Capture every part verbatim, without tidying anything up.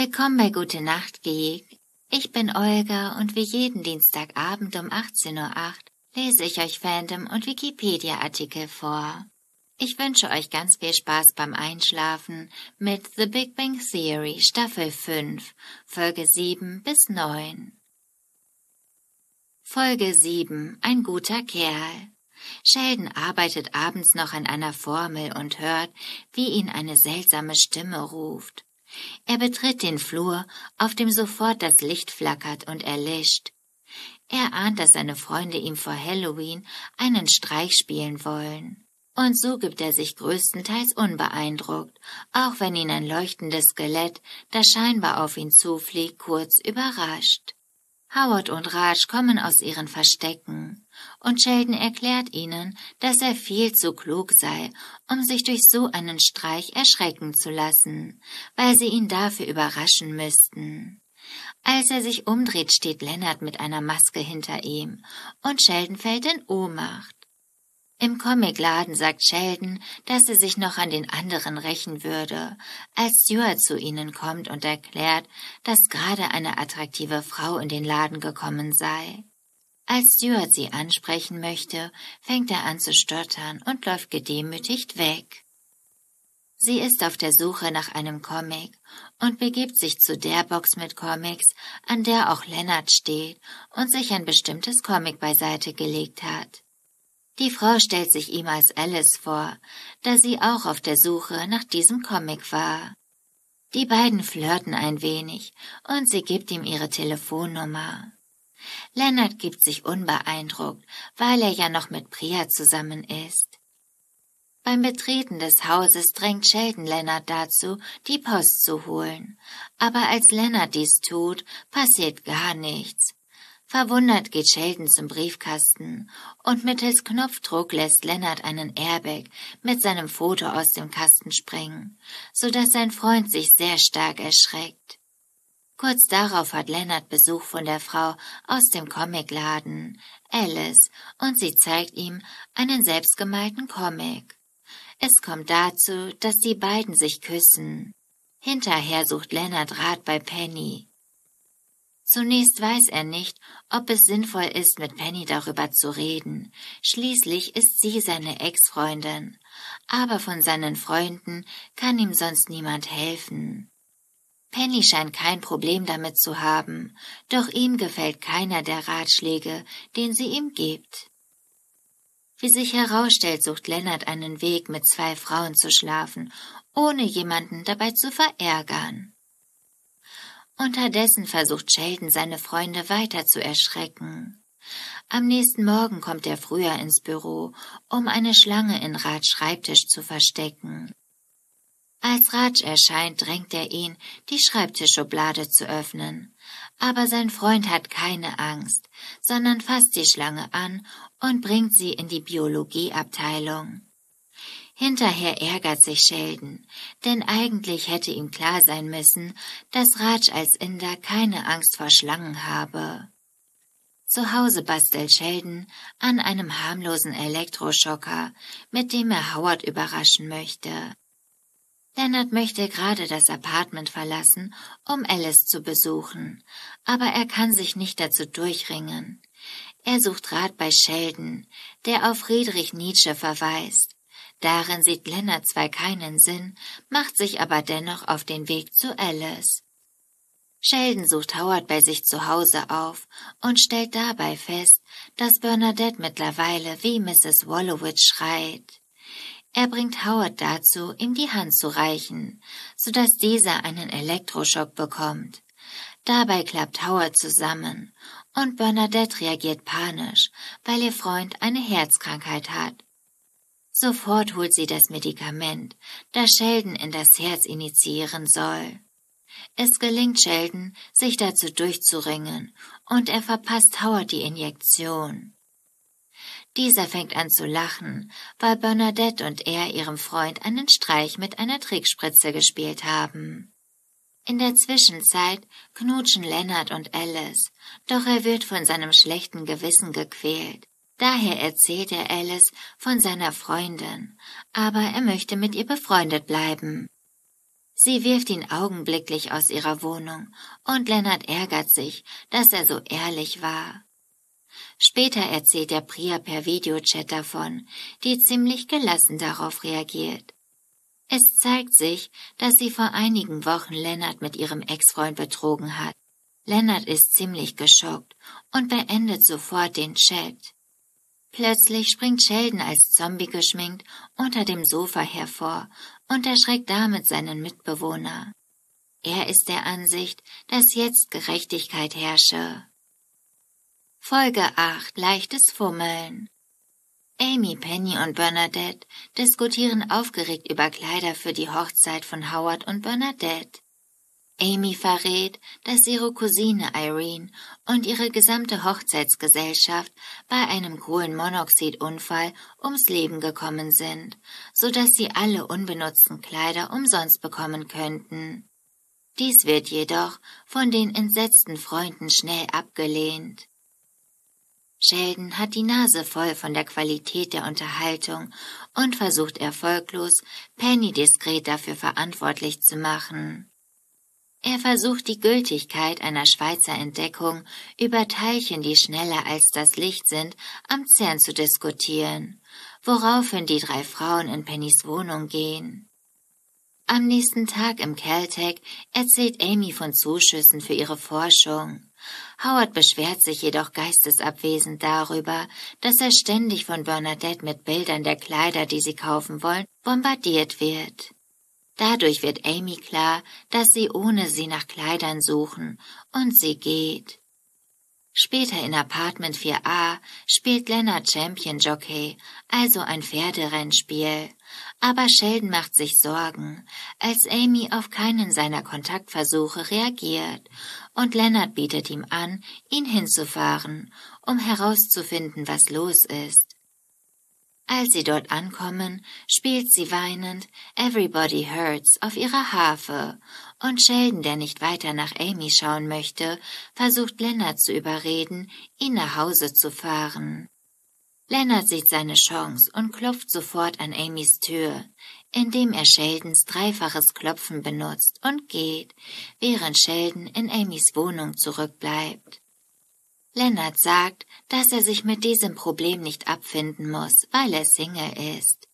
Willkommen bei Gute Nacht, Geek. Ich bin Olga und wie jeden Dienstagabend um achtzehn Uhr acht lese ich euch Fandom- und Wikipedia-Artikel vor. Ich wünsche euch ganz viel Spaß beim Einschlafen mit The Big Bang Theory Staffel fünf, Folge sieben bis neun. Folge sieben. Ein guter Kerl. Sheldon arbeitet abends noch an einer Formel und hört, wie ihn eine seltsame Stimme ruft. Er betritt den Flur, auf dem sofort das Licht flackert und erlischt. Er ahnt, dass seine Freunde ihm vor Halloween einen Streich spielen wollen. Und so gibt er sich größtenteils unbeeindruckt, auch wenn ihn ein leuchtendes Skelett, das scheinbar auf ihn zufliegt, kurz überrascht. Howard und Raj kommen aus ihren Verstecken, und Sheldon erklärt ihnen, dass er viel zu klug sei, um sich durch so einen Streich erschrecken zu lassen, weil sie ihn dafür überraschen müssten. Als er sich umdreht, steht Leonard mit einer Maske hinter ihm, und Sheldon fällt in Ohnmacht. Im Comicladen sagt Sheldon, dass er sich noch an den anderen rächen würde, als Stuart zu ihnen kommt und erklärt, dass gerade eine attraktive Frau in den Laden gekommen sei. Als Stuart sie ansprechen möchte, fängt er an zu stottern und läuft gedemütigt weg. Sie ist auf der Suche nach einem Comic und begibt sich zu der Box mit Comics, an der auch Leonard steht und sich ein bestimmtes Comic beiseite gelegt hat. Die Frau stellt sich ihm als Alice vor, da sie auch auf der Suche nach diesem Comic war. Die beiden flirten ein wenig und sie gibt ihm ihre Telefonnummer. Leonard gibt sich unbeeindruckt, weil er ja noch mit Priya zusammen ist. Beim Betreten des Hauses drängt Sheldon Leonard dazu, die Post zu holen, aber als Leonard dies tut, passiert gar nichts. Verwundert geht Sheldon zum Briefkasten und mittels Knopfdruck lässt Leonard einen Airbag mit seinem Foto aus dem Kasten springen, so dass sein Freund sich sehr stark erschreckt. Kurz darauf hat Leonard Besuch von der Frau aus dem Comicladen, Alice, und sie zeigt ihm einen selbstgemalten Comic. Es kommt dazu, dass die beiden sich küssen. Hinterher sucht Leonard Rat bei Penny. Zunächst weiß er nicht, ob es sinnvoll ist, mit Penny darüber zu reden. Schließlich ist sie seine Ex-Freundin. Aber von seinen Freunden kann ihm sonst niemand helfen. Penny scheint kein Problem damit zu haben, doch ihm gefällt keiner der Ratschläge, den sie ihm gibt. Wie sich herausstellt, sucht Leonard einen Weg, mit zwei Frauen zu schlafen, ohne jemanden dabei zu verärgern. Unterdessen versucht Sheldon, seine Freunde weiter zu erschrecken. Am nächsten Morgen kommt er früher ins Büro, um eine Schlange in Rajs Schreibtisch zu verstecken. Als Raj erscheint, drängt er ihn, die Schreibtischschublade zu öffnen. Aber sein Freund hat keine Angst, sondern fasst die Schlange an und bringt sie in die Biologieabteilung. Hinterher ärgert sich Sheldon, denn eigentlich hätte ihm klar sein müssen, dass Raj als Inder keine Angst vor Schlangen habe. Zu Hause bastelt Sheldon an einem harmlosen Elektroschocker, mit dem er Howard überraschen möchte. Leonard möchte gerade das Apartment verlassen, um Alice zu besuchen, aber er kann sich nicht dazu durchringen. Er sucht Rat bei Sheldon, der auf Friedrich Nietzsche verweist. Darin sieht Leonard zwar keinen Sinn, macht sich aber dennoch auf den Weg zu Alice. Sheldon sucht Howard bei sich zu Hause auf und stellt dabei fest, dass Bernadette mittlerweile wie Misses Wolowitz schreit. Er bringt Howard dazu, ihm die Hand zu reichen, sodass dieser einen Elektroschock bekommt. Dabei klappt Howard zusammen und Bernadette reagiert panisch, weil ihr Freund eine Herzkrankheit hat. Sofort holt sie das Medikament, das Sheldon in das Herz injizieren soll. Es gelingt Sheldon, sich dazu durchzuringen, und er verpasst Howard die Injektion. Dieser fängt an zu lachen, weil Bernadette und er ihrem Freund einen Streich mit einer Trickspritze gespielt haben. In der Zwischenzeit knutschen Leonard und Alice, doch er wird von seinem schlechten Gewissen gequält. Daher erzählt er Alice von seiner Freundin, aber er möchte mit ihr befreundet bleiben. Sie wirft ihn augenblicklich aus ihrer Wohnung, und Leonard ärgert sich, dass er so ehrlich war. Später erzählt der Priya per Videochat davon, die ziemlich gelassen darauf reagiert. Es zeigt sich, dass sie vor einigen Wochen Leonard mit ihrem Ex-Freund betrogen hat. Leonard ist ziemlich geschockt und beendet sofort den Chat. Plötzlich springt Sheldon als Zombie geschminkt unter dem Sofa hervor und erschreckt damit seinen Mitbewohner. Er ist der Ansicht, dass jetzt Gerechtigkeit herrsche. Folge acht. Leichtes Fummeln. Amy, Penny und Bernadette diskutieren aufgeregt über Kleider für die Hochzeit von Howard und Bernadette. Amy verrät, dass ihre Cousine Irene und ihre gesamte Hochzeitsgesellschaft bei einem Kohlenmonoxidunfall ums Leben gekommen sind, so dass sie alle unbenutzten Kleider umsonst bekommen könnten. Dies wird jedoch von den entsetzten Freunden schnell abgelehnt. Sheldon hat die Nase voll von der Qualität der Unterhaltung und versucht erfolglos, Penny diskret dafür verantwortlich zu machen. Er versucht die Gültigkeit einer Schweizer Entdeckung über Teilchen, die schneller als das Licht sind, am CERN zu diskutieren, woraufhin die drei Frauen in Pennys Wohnung gehen. Am nächsten Tag im Caltech erzählt Amy von Zuschüssen für ihre Forschung. Howard beschwert sich jedoch geistesabwesend darüber, dass er ständig von Bernadette mit Bildern der Kleider, die sie kaufen wollen, bombardiert wird. Dadurch wird Amy klar, dass sie ohne sie nach Kleidern suchen, und sie geht. Später in Apartment vier a spielt Leonard Champion Jockey, also ein Pferderennspiel. Aber Sheldon macht sich Sorgen, als Amy auf keinen seiner Kontaktversuche reagiert, und Leonard bietet ihm an, ihn hinzufahren, um herauszufinden, was los ist. Als sie dort ankommen, spielt sie weinend Everybody Hurts auf ihrer Harfe, und Sheldon, der nicht weiter nach Amy schauen möchte, versucht Leonard zu überreden, ihn nach Hause zu fahren. Leonard sieht seine Chance und klopft sofort an Amys Tür, indem er Sheldons dreifaches Klopfen benutzt und geht, während Sheldon in Amys Wohnung zurückbleibt. Leonard sagt, dass er sich mit diesem Problem nicht abfinden muss, weil er Single ist.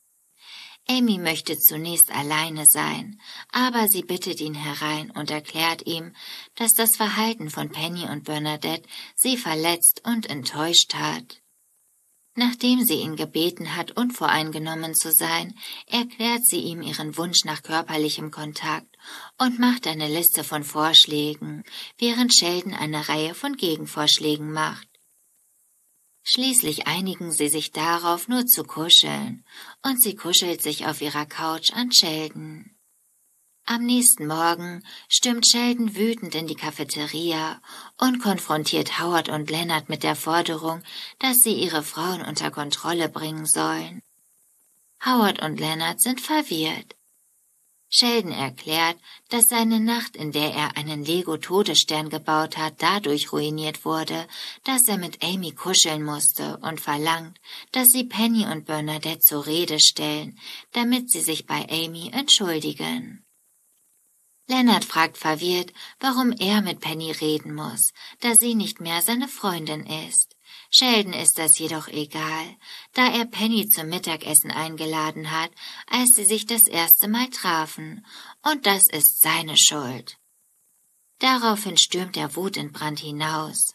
Amy möchte zunächst alleine sein, aber sie bittet ihn herein und erklärt ihm, dass das Verhalten von Penny und Bernadette sie verletzt und enttäuscht hat. Nachdem sie ihn gebeten hat, unvoreingenommen zu sein, erklärt sie ihm ihren Wunsch nach körperlichem Kontakt und macht eine Liste von Vorschlägen, während Sheldon eine Reihe von Gegenvorschlägen macht. Schließlich einigen sie sich darauf, nur zu kuscheln, und sie kuschelt sich auf ihrer Couch an Sheldon. Am nächsten Morgen stürmt Sheldon wütend in die Cafeteria und konfrontiert Howard und Leonard mit der Forderung, dass sie ihre Frauen unter Kontrolle bringen sollen. Howard und Leonard sind verwirrt. Sheldon erklärt, dass seine Nacht, in der er einen Lego-Todesstern gebaut hat, dadurch ruiniert wurde, dass er mit Amy kuscheln musste, und verlangt, dass sie Penny und Bernadette zur Rede stellen, damit sie sich bei Amy entschuldigen. Leonard fragt verwirrt, warum er mit Penny reden muss, da sie nicht mehr seine Freundin ist. Sheldon ist das jedoch egal, da er Penny zum Mittagessen eingeladen hat, als sie sich das erste Mal trafen, und das ist seine Schuld. Daraufhin stürmt er wutentbrannt hinaus.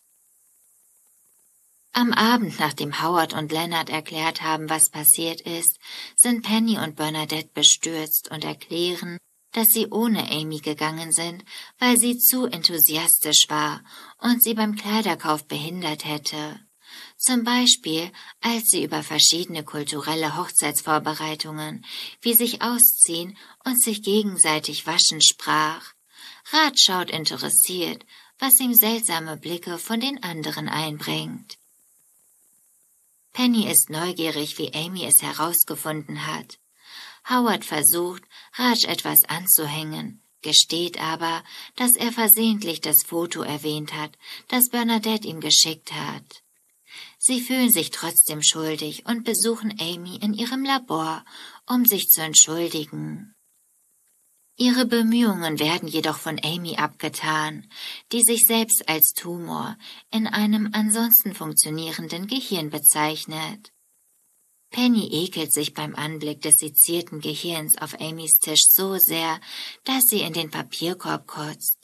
Am Abend, nachdem Howard und Leonard erklärt haben, was passiert ist, sind Penny und Bernadette bestürzt und erklären, dass sie ohne Amy gegangen sind, weil sie zu enthusiastisch war und sie beim Kleiderkauf behindert hätte. Zum Beispiel, als sie über verschiedene kulturelle Hochzeitsvorbereitungen, wie sich ausziehen und sich gegenseitig waschen sprach. Rat schaut interessiert, was ihm seltsame Blicke von den anderen einbringt. Penny ist neugierig, wie Amy es herausgefunden hat. Howard versucht, Raj etwas anzuhängen, gesteht aber, dass er versehentlich das Foto erwähnt hat, das Bernadette ihm geschickt hat. Sie fühlen sich trotzdem schuldig und besuchen Amy in ihrem Labor, um sich zu entschuldigen. Ihre Bemühungen werden jedoch von Amy abgetan, die sich selbst als Tumor in einem ansonsten funktionierenden Gehirn bezeichnet. Penny ekelt sich beim Anblick des sezierten Gehirns auf Amys Tisch so sehr, dass sie in den Papierkorb kotzt.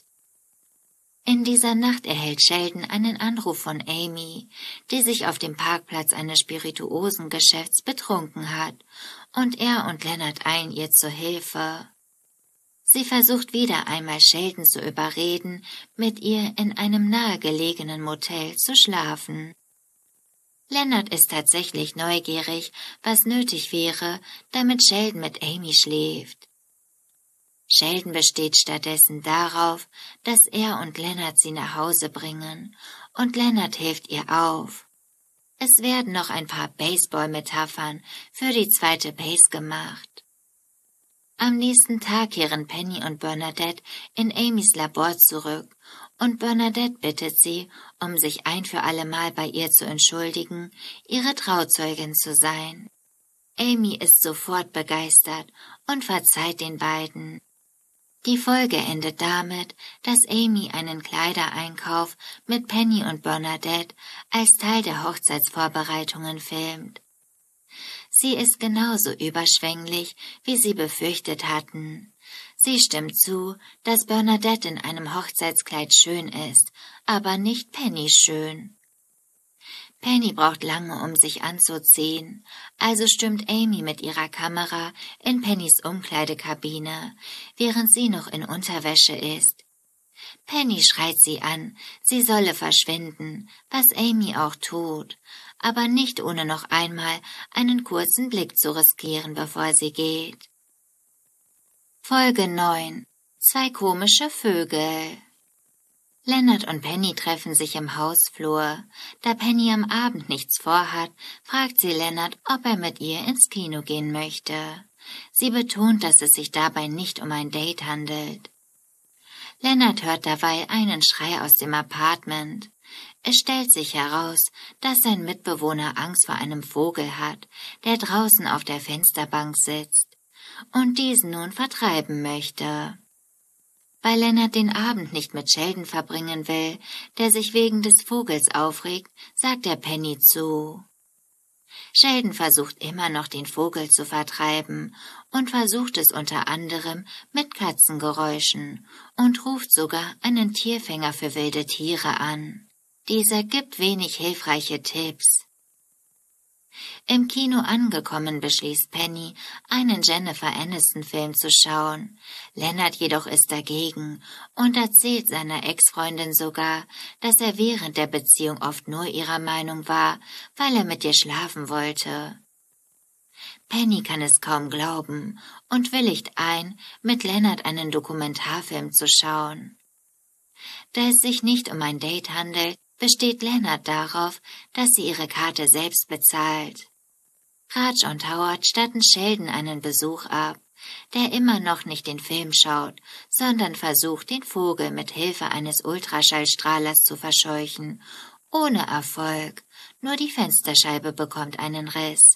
In dieser Nacht erhält Sheldon einen Anruf von Amy, die sich auf dem Parkplatz eines Spirituosengeschäfts betrunken hat, und er und Leonard eilen ihr zur Hilfe. Sie versucht wieder einmal Sheldon zu überreden, mit ihr in einem nahegelegenen Motel zu schlafen. Leonard ist tatsächlich neugierig, was nötig wäre, damit Sheldon mit Amy schläft. Sheldon besteht stattdessen darauf, dass er und Leonard sie nach Hause bringen, und Leonard hilft ihr auf. Es werden noch ein paar Baseball-Metaphern für die zweite Base gemacht. Am nächsten Tag kehren Penny und Bernadette in Amys Labor zurück, und Bernadette bittet sie, um sich ein für allemal bei ihr zu entschuldigen, ihre Trauzeugin zu sein. Amy ist sofort begeistert und verzeiht den beiden. Die Folge endet damit, dass Amy einen Kleidereinkauf mit Penny und Bernadette als Teil der Hochzeitsvorbereitungen filmt. Sie ist genauso überschwänglich, wie sie befürchtet hatten. Sie stimmt zu, dass Bernadette in einem Hochzeitskleid schön ist, aber nicht Penny schön. Penny braucht lange, um sich anzuziehen, also stürmt Amy mit ihrer Kamera in Pennys Umkleidekabine, während sie noch in Unterwäsche ist. Penny schreit sie an, sie solle verschwinden, was Amy auch tut, aber nicht ohne noch einmal einen kurzen Blick zu riskieren, bevor sie geht. Folge neun. Zwei komische Vögel. Leonard und Penny treffen sich im Hausflur. Da Penny am Abend nichts vorhat, fragt sie Leonard, ob er mit ihr ins Kino gehen möchte. Sie betont, dass es sich dabei nicht um ein Date handelt. Leonard hört dabei einen Schrei aus dem Apartment. Es stellt sich heraus, dass sein Mitbewohner Angst vor einem Vogel hat, der draußen auf der Fensterbank sitzt und diesen nun vertreiben möchte. Weil Leonard den Abend nicht mit Sheldon verbringen will, der sich wegen des Vogels aufregt, sagt er Penny zu. Sheldon versucht immer noch, den Vogel zu vertreiben und versucht es unter anderem mit Katzengeräuschen und ruft sogar einen Tierfänger für wilde Tiere an. Dieser gibt wenig hilfreiche Tipps. Im Kino angekommen beschließt Penny, einen Jennifer Aniston-Film zu schauen. Leonard jedoch ist dagegen und erzählt seiner Ex-Freundin sogar, dass er während der Beziehung oft nur ihrer Meinung war, weil er mit ihr schlafen wollte. Penny kann es kaum glauben und willigt ein, mit Leonard einen Dokumentarfilm zu schauen. Da es sich nicht um ein Date handelt, besteht Leonard darauf, dass sie ihre Karte selbst bezahlt. Raj und Howard statten Sheldon einen Besuch ab, der immer noch nicht den Film schaut, sondern versucht, den Vogel mit Hilfe eines Ultraschallstrahlers zu verscheuchen. Ohne Erfolg, nur die Fensterscheibe bekommt einen Riss.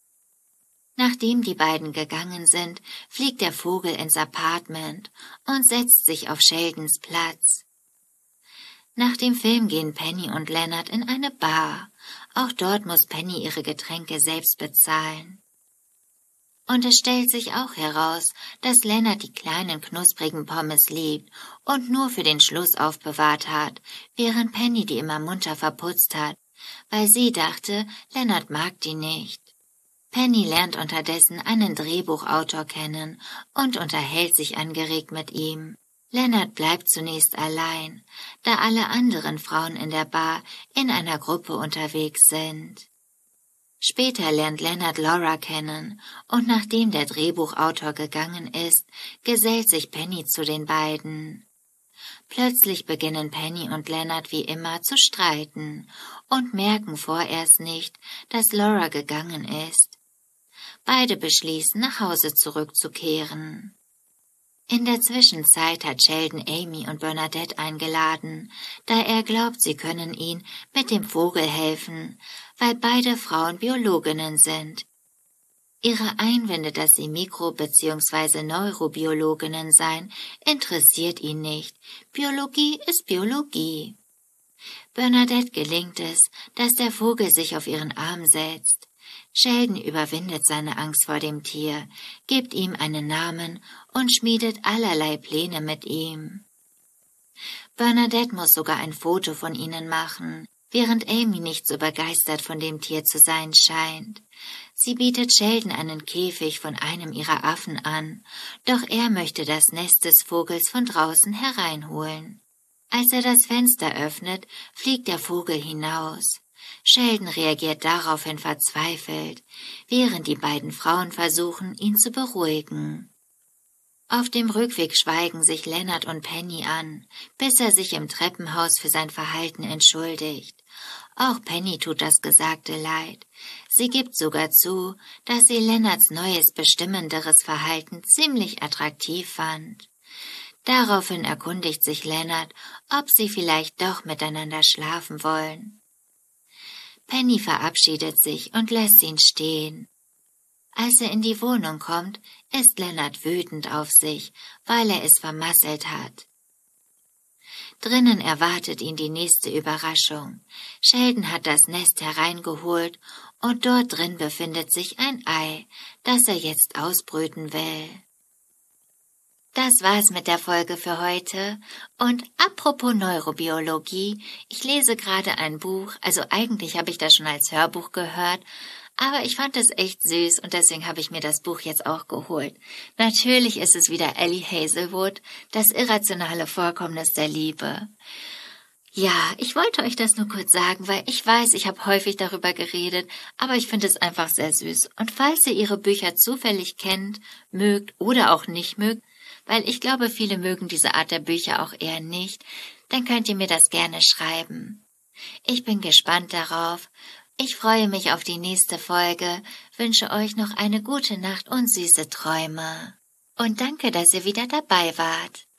Nachdem die beiden gegangen sind, fliegt der Vogel ins Apartment und setzt sich auf Sheldons Platz. Nach dem Film gehen Penny und Leonard in eine Bar. Auch dort muss Penny ihre Getränke selbst bezahlen. Und es stellt sich auch heraus, dass Leonard die kleinen knusprigen Pommes liebt und nur für den Schluss aufbewahrt hat, während Penny die immer munter verputzt hat, weil sie dachte, Leonard mag die nicht. Penny lernt unterdessen einen Drehbuchautor kennen und unterhält sich angeregt mit ihm. Leonard bleibt zunächst allein, da alle anderen Frauen in der Bar in einer Gruppe unterwegs sind. Später lernt Leonard Laura kennen und nachdem der Drehbuchautor gegangen ist, gesellt sich Penny zu den beiden. Plötzlich beginnen Penny und Leonard wie immer zu streiten und merken vorerst nicht, dass Laura gegangen ist. Beide beschließen, nach Hause zurückzukehren. In der Zwischenzeit hat Sheldon Amy und Bernadette eingeladen, da er glaubt, sie können ihm mit dem Vogel helfen, weil beide Frauen Biologinnen sind. Ihre Einwände, dass sie Mikro- bzw. Neurobiologinnen seien, interessiert ihn nicht. Biologie ist Biologie. Bernadette gelingt es, dass der Vogel sich auf ihren Arm setzt. Sheldon überwindet seine Angst vor dem Tier, gibt ihm einen Namen und schmiedet allerlei Pläne mit ihm. Bernadette muss sogar ein Foto von ihnen machen, während Amy nicht so begeistert von dem Tier zu sein scheint. Sie bietet Sheldon einen Käfig von einem ihrer Affen an, doch er möchte das Nest des Vogels von draußen hereinholen. Als er das Fenster öffnet, fliegt der Vogel hinaus. Sheldon reagiert daraufhin verzweifelt, während die beiden Frauen versuchen, ihn zu beruhigen. Auf dem Rückweg schweigen sich Leonard und Penny an, bis er sich im Treppenhaus für sein Verhalten entschuldigt. Auch Penny tut das Gesagte leid. Sie gibt sogar zu, dass sie Leonards neues, bestimmenderes Verhalten ziemlich attraktiv fand. Daraufhin erkundigt sich Leonard, ob sie vielleicht doch miteinander schlafen wollen. Penny verabschiedet sich und lässt ihn stehen. Als er in die Wohnung kommt, ist Leonard wütend auf sich, weil er es vermasselt hat. Drinnen erwartet ihn die nächste Überraschung. Sheldon hat das Nest hereingeholt und dort drin befindet sich ein Ei, das er jetzt ausbrüten will. Das war's mit der Folge für heute. Und apropos Neurobiologie, ich lese gerade ein Buch, also eigentlich habe ich das schon als Hörbuch gehört, aber ich fand es echt süß und deswegen habe ich mir das Buch jetzt auch geholt. Natürlich ist es wieder Ellie Hazelwood, das irrationale Vorkommnis der Liebe. Ja, ich wollte euch das nur kurz sagen, weil ich weiß, ich habe häufig darüber geredet, aber ich finde es einfach sehr süß. Und falls ihr ihre Bücher zufällig kennt, mögt oder auch nicht mögt, weil ich glaube, viele mögen diese Art der Bücher auch eher nicht, dann könnt ihr mir das gerne schreiben. Ich bin gespannt darauf. Ich freue mich auf die nächste Folge, wünsche euch noch eine gute Nacht und süße Träume. Und danke, dass ihr wieder dabei wart.